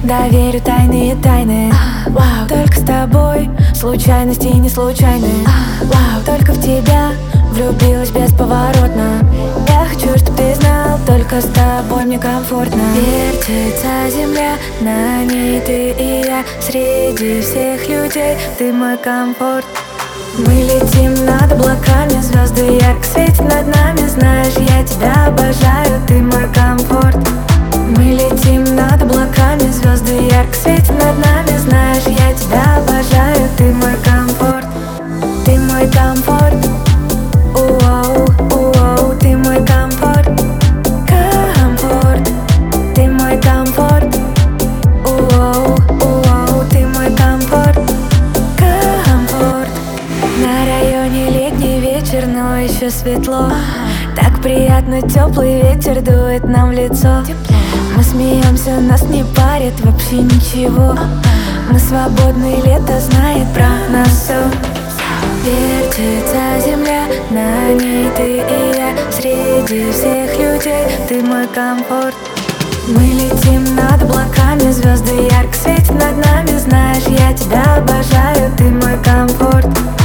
доверю тайные тайны. Вау, только с тобой случайности не случайны. Вау, только в тебя влюбилась бесповоротно. Я хочу, чтоб ты знал, только с тобой мне комфортно. Вертится земля, на ней ты и я. Среди всех людей ты мой комфорт. Мы летим над облаками, звезды ярко светят над нами. Знаешь, я тебя обожаю, ты мой комфорт. Мы летим над облаками, звезды ярко светят над нами. Знаешь, я тебя обожаю, ты мой комфорт. Ты мой комфорт. Уоу, уоу, ты мой комфорт. Комфорт. Ты мой комфорт. Уоу, уоу, ты мой комфорт. Комфорт. На районе летний вечер, но еще светло. Так приятно, теплый ветер дует нам в лицо. Мы смеемся, нас не парит вообще ничего. Мы свободны, лето знает про нас все. Вертится земля, на ней ты и я. Среди всех людей ты мой комфорт. Мы летим над облаками, звезды ярко светят над нами. Знаешь, я тебя обожаю, ты мой комфорт.